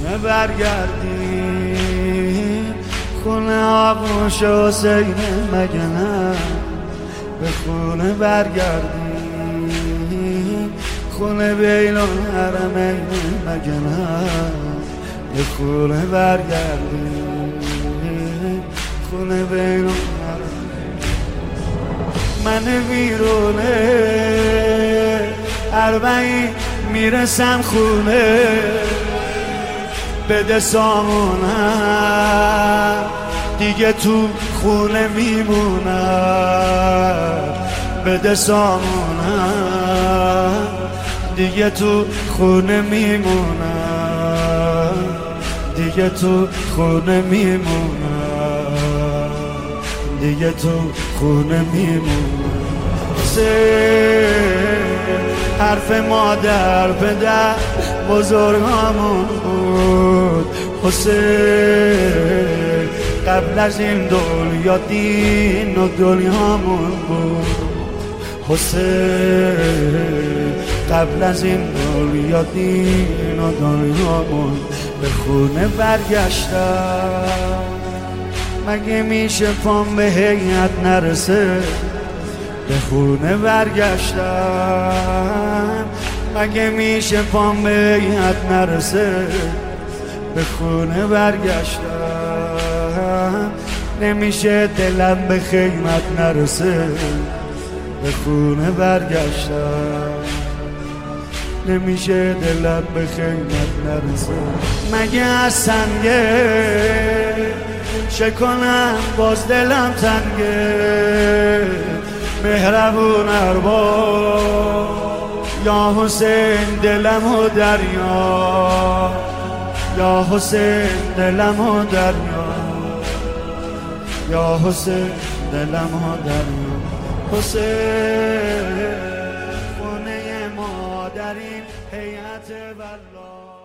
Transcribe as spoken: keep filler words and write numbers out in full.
خونه برگردیم، خونه آغوش حسین مگه نه؟ به خونه برگردیم، خونه بین الحرمین مگه نه؟ به خونه برگردیم، خونه بین الحرمین. من ویرونه اربعین میرسم خونه، بده سامونم دیگه تو خونه میمونم، بده سامونم دیگه تو خونه میمونم، دیگه تو خونه میمونم، دیگه تو خونه میمونم. حرف مادر پدر بزرگامون بود حسین، قبل از این دنیا دین و دنیامون بود حسین، قبل از این دنیا دین و دنیامون. به خونه برگشتم مگه میشه پام به هیئت نرسه؟ به خونه برگشتم مگه میشه پام به هیئت نرسه؟ به خونه برگشتم نمیشه دلم به خیمت نرسه؟ به خونه برگشتم نمیشه دلم به خیمت نرسه. مگه از سنگه چه کنم باز دلم تنگه؟ مهربون اربا یا حسین دلم و دریا، یا حسین دلم و دریا، یا حسین دلم و دریا. حسین خونه ما در این هیئت والله.